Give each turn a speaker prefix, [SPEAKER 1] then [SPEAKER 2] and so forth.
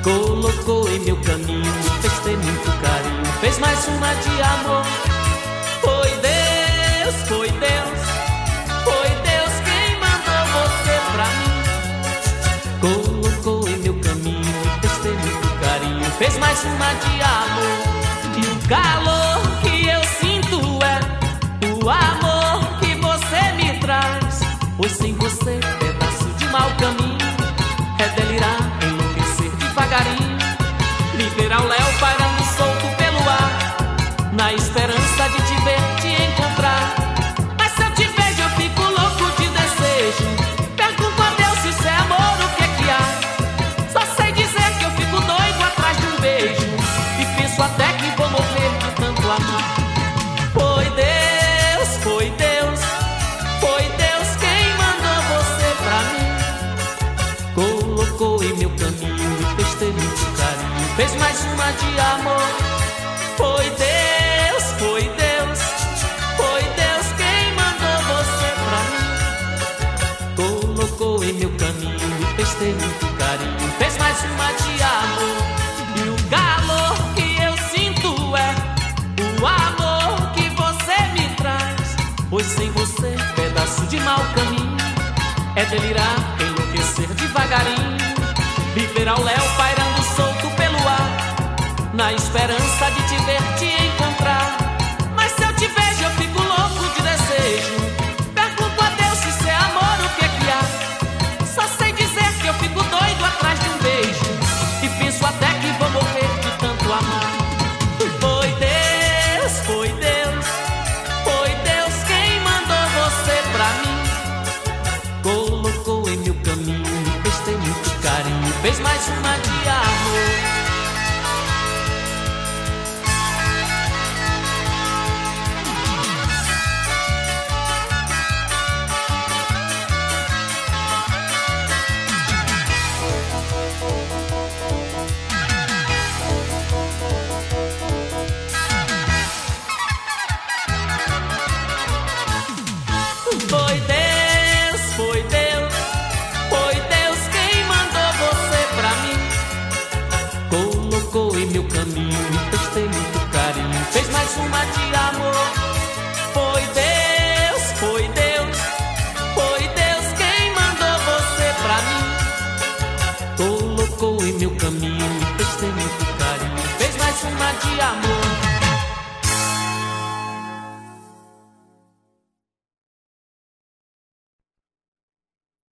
[SPEAKER 1] colocou em meu caminho, fez ter muito carinho, fez mais uma de amor. Foi Deus, foi Deus, foi Deus quem mandou você pra mim. Colocou em meu caminho, fez ter muito carinho, fez mais uma de amor. E o calor que eu sinto é o amor que você me traz. Pois sem você, pedaço de mau caminho, é delirar, enlouquecer devagarinho, viver ao léu pairando solto pelo ar, na esperança de te ver, te encontrar. Mas se eu te vejo eu fico louco de desejo, pergunto a Deus se isso é amor, o que é que há? Só sei dizer que eu fico doido atrás de um beijo, e penso até que vou morrer de tanto amar. Foi Deus, foi Deus, foi Deus quem mandou você pra mim. Colocou em meu caminho e fez ter muito carinho, fez mais uma de amor. Foi Deus, foi Deus, foi Deus quem mandou você pra mim. Colocou em meu caminho e fez ter muito carinho, fez mais uma de amor. E o calor que eu sinto é o amor que você me traz. Pois sem você, pedaço de mau caminho, é delirar, enlouquecer devagarinho, viver ao léu pairando solto pelo ar, na esperança de te ver, te encontrar. Mas se eu te vejo eu fico louco de desejo, pergunto a Deus se isso é amor, o que é que há? Só sei dizer que eu fico doido atrás de um beijo, e penso até que vou morrer de tanto amar. Foi Deus, foi Deus, foi Deus quem mandou você pra mim. Colocou em meu caminho, fez ter muito carinho, fez mais uma de amor. Foi Deus, foi Deus, foi Deus quem mandou você pra mim. Colocou em meu caminho e fez ter muito carinho, fez mais uma de amor. Foi Deus, foi Deus, foi Deus quem mandou você pra mim. Colocou em meu caminho e fez ter muito carinho, fez mais uma de amor.